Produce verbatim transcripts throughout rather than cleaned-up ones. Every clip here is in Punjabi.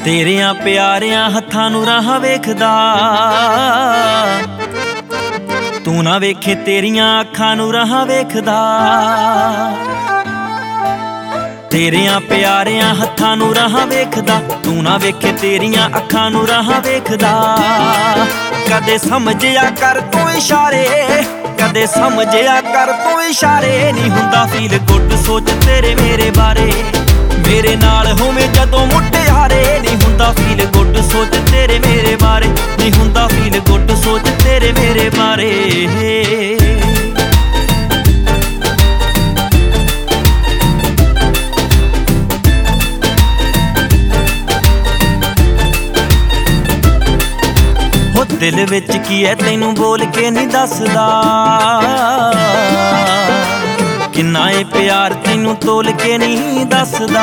ਤੇਰਿਆਂ ਪਿਆਰਿਆਂ ਹੱਥਾਂ ਨੂੰ ਰਾਹਾਂ ਵੇਖਦਾ, ਤੂੰ ਨਾ ਵੇਖੇ ਤੇਰੀਆਂ ਅੱਖਾਂ ਨੂੰ ਰਾਹਾਂ ਵੇਖਦਾ। ਤੇਰਿਆਂ ਪਿਆਰਿਆਂ ਹੱਥਾਂ ਨੂੰ ਰਾਹਾਂ ਵੇਖਦਾ, ਤੂੰ ਨਾ ਵੇਖੇ ਤੇਰੀਆਂ ਅੱਖਾਂ ਨੂੰ ਰਾਹਾਂ ਵੇਖਦਾ। ਕਦੇ ਸਮਝਿਆ ਕਰ ਤੂੰ ਇਸ਼ਾਰੇ, ਕਦੇ ਸਮਝਿਆ ਕਰ ਤੂੰ ਇਸ਼ਾਰੇ। ਨਹੀਂ ਹੁੰਦਾ ਫੀਲ ਗੁੱਡ ਸੋਚ ਤੇਰੇ ਮੇਰੇ ਬਾਰੇ, ਮੇਰੇ ਨਾਲ ਹੋਵੇਂ ਜਦੋਂ ਮੁਟਿਆਰੇ। ਨਹੀਂ ਹੁੰਦਾ ਫੀਲ ਗੁੱਡ ਸੋਚ ਤੇਰੇ ਮੇਰੇ ਬਾਰੇ, ਨਹੀਂ ਹੁੰਦਾ ਫੀਲ ਗੁੱਡ ਸੋਚ ਤੇਰੇ ਮੇਰੇ ਬਾਰੇ। ਹੋ ਦਿਲ ਵਿੱਚ ਕੀ ਹੈ ਤੈਨੂੰ ਬੋਲ ਕੇ ਨਹੀਂ ਦੱਸਦਾ, ਕਿੰਨਾ ਏ ਪਿਆਰ ਤੈਨੂੰ ਤੋਲ ਕੇ ਨਹੀਂ ਦੱਸਦਾ।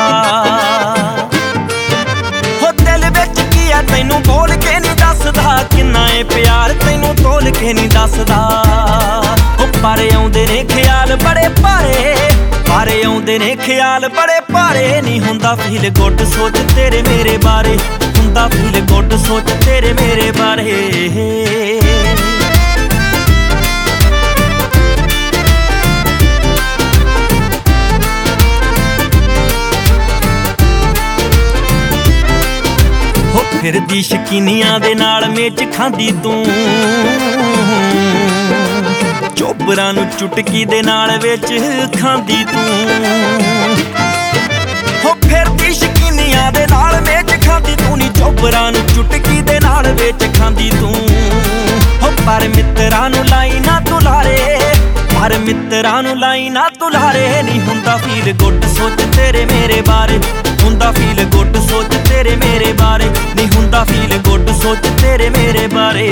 ਹੋ ਦਿਲ ਵਿੱਚ ਕੀ ਹੈ ਤੈਨੂੰ ਬੋਲ ਕੇ ਨਹੀਂ ਦੱਸਦਾ, ਕਿੰਨਾ ਏ ਪਿਆਰ ਤੈਨੂੰ ਤੋਲ ਕੇ ਨਹੀਂ ਦੱਸਦਾ। ਹੋ ਪਰ ਆਉਂਦੇ ਨੇ ਖਿਆਲ ਬੜੇ ਭਾਰੇ, ਪਰ ਆਉਂਦੇ ਨੇ ਖਿਆਲ ਬੜੇ ਭਾਰੇ। ਨਹੀਂ ਹੁੰਦਾ ਫੀਲ ਗੁੱਡ ਸੋਚ ਤੇਰੇ ਮੇਰੇ ਬਾਰੇ, ਹੁੰਦਾ ਫੀਲ ਗੁੱਡ ਸੋਚ ਤੇਰੇ ਮੇਰੇ ਬਾਰੇ। ਫਿਰਦੀ ਸ਼ਕੀਨੀਆਂ ਦੇ ਨਾਲ ਮੇਚ ਖਾਂਦੀ ਤੂੰ, ਚੋਬਰਾਂ ਨੂੰ ਚੁਟਕੀ ਦੇ ਨਾਲ ਵਿੱਚ ਖਾਂਦੀ ਤੂੰ। ਹੋ ਫਿਰਦੀ ਸ਼ਕੀਨੀਆਂ ਦੇ ਨਾਲ ਮੇਚ ਖਾਂਦੀ ਤੂੰ, ਨੀ ਚੋਬਰਾਂ ਨੂੰ ਚੁਟਕੀ ਦੇ ਨਾਲ ਵਿੱਚ ਖਾਂਦੀ ਤੂੰ। ਹੋ ਪਰ ਮਿੱਤਰਾਂ ਨੂੰ ਲਾਈ ਨਾ ਤੂੰ ਲਾਰੇ, ਪਰ ਮਿੱਤਰਾਂ ਨੂੰ ਲਾਈ ਨਾ ਤੂੰ ਲਾਰੇ। ਨਹੀਂ ਹੁੰਦਾ ਫੀਲ ਗੁੱਡ ਸੋਚ ਤੇਰੇ ਮੇਰੇ ਬਾਰੇ, ਹੁੰਦਾ ਫੀਲ ਗੁੱਡ ਸੋਚ ਤੇਰੇ ਮੇਰੇ ਬਾਰੇ। ਨਹੀਂ ਹੁੰਦਾ ਫੀਲ ਗੁੱਡ ਸੋਚ ਤੇਰੇ ਮੇਰੇ ਬਾਰੇ।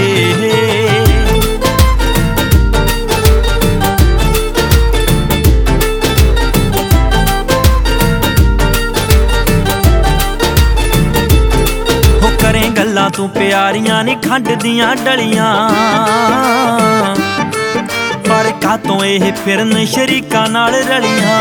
ਹੋ ਕਰੇ ਗੱਲਾਂ ਤੂੰ ਪਿਆਰੀਆਂ ਨੀ ਖੰਡ ਦੀਆਂ ਡਲੀਆਂ, ਪਰ ਕਾਤੋਂ ਇਹ ਫਿਰਨ ਸ਼ਰੀਕਾਂ ਨਾਲ ਰਲੀਆਂ।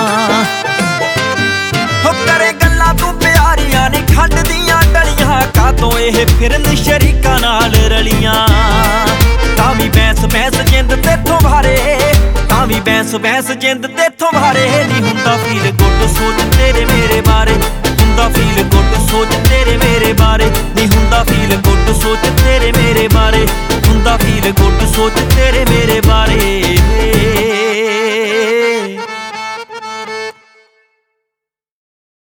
ਹੋ ਕਰੇ ਗੱਲਾਂ ਤੂੰ ਪਿਆਰੀਆਂ ਨੀ ਖੰਡ ਦੀਆਂ ਡਲੀਆਂ, ਕਾਤੋਂ ਇਹ ਫਿਰਨ ਸ਼ਰੀਕਾਂ ਨਾਲ ਰਲੀਆਂ। ਤਾਂ ਵੀ ਬੈਂਸ ਬੈਂਸ ਜਿੰਦ ਤੇਥੋਂ ਭਾਰੇ, ਤਾਂ ਵੀ ਬੈਂਸ ਬੈਂਸ ਜਿੰਦ ਤੇਥੋਂ ਭਾਰੇ। ਨਹੀਂ ਹੁੰਦਾ ਫੀਲ ਗੁੱਡ ਸੋਚ ਤੇਰੇ ਮੇਰੇ ਬਾਰੇ, ਹੁੰਦਾ ਫੀਲ ਗੁੱਡ ਸੋਚ ਤੇਰੇ ਮੇਰੇ ਬਾਰੇ। ਨਹੀਂ ਹੁੰਦਾ ਫੀਲ ਗੁੱਡ ਸੋਚ